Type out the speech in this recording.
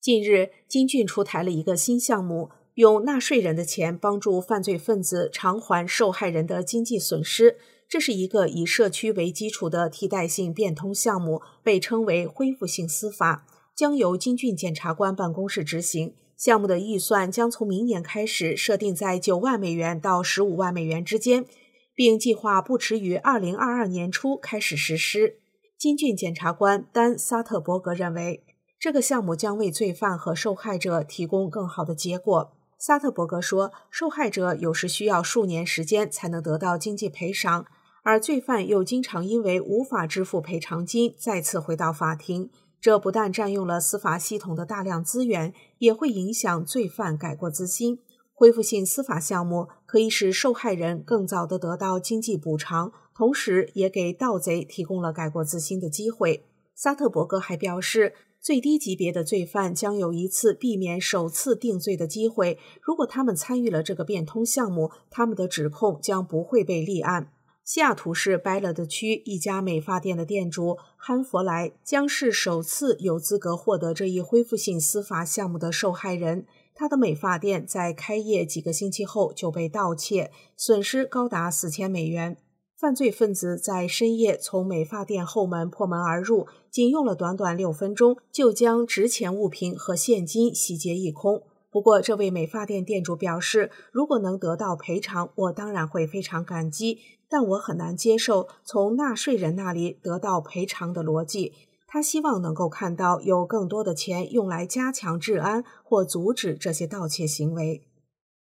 近日，金骏出台了一个新项目，用纳税人的钱帮助犯罪分子偿还受害人的经济损失。这是一个以社区为基础的替代性变通项目，被称为恢复性司法，将由金骏检察官办公室执行。项目的预算将从明年开始设定在9万美元到15万美元之间，并计划不迟于2022年初开始实施。金骏检察官丹·萨特伯格认为，这个项目将为罪犯和受害者提供更好的结果。萨特伯格说，受害者有时需要数年时间才能得到经济赔偿，而罪犯又经常因为无法支付赔偿金再次回到法庭，这不但占用了司法系统的大量资源，也会影响罪犯改过自新。恢复性司法项目可以使受害人更早地得到经济补偿，同时也给盗贼提供了改过自新的机会。萨特伯格还表示，最低级别的罪犯将有一次避免首次定罪的机会，如果他们参与了这个变通项目，他们的指控将不会被立案。西雅图市拜勒德区一家美发店的店主汉佛莱将是首次有资格获得这一恢复性司法项目的受害人。他的美发店在开业几个星期后就被盗窃，损失高达4000美元。犯罪分子在深夜从美发店后门破门而入，仅用了短短6分钟，就将值钱物品和现金洗劫一空。不过，这位美发店店主表示，如果能得到赔偿，我当然会非常感激，但我很难接受从纳税人那里得到赔偿的逻辑。他希望能够看到有更多的钱用来加强治安或阻止这些盗窃行为。